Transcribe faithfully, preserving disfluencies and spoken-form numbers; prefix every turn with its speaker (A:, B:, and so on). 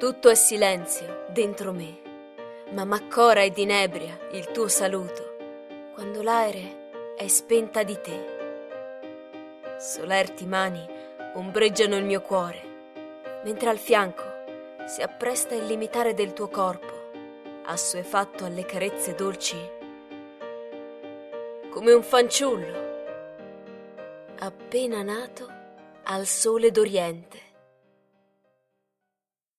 A: Tutto è silenzio dentro me, ma m'accora ed inebria il tuo saluto quando l'aere è spenta di te. Solerti mani ombreggiano il mio cuore, mentre al fianco si appresta il limitare del tuo corpo, assuefatto alle carezze dolci, come un fanciullo appena nato al sole d'Oriente.